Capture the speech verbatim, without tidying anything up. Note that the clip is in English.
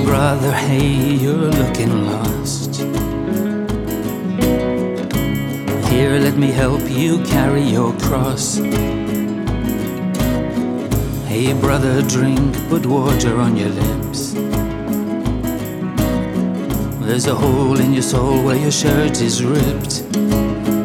brother, hey, you're looking lost. Here, let me help you carry your cross. Hey brother, drink, put water on your lips. There's a hole in your soul where your shirt is ripped.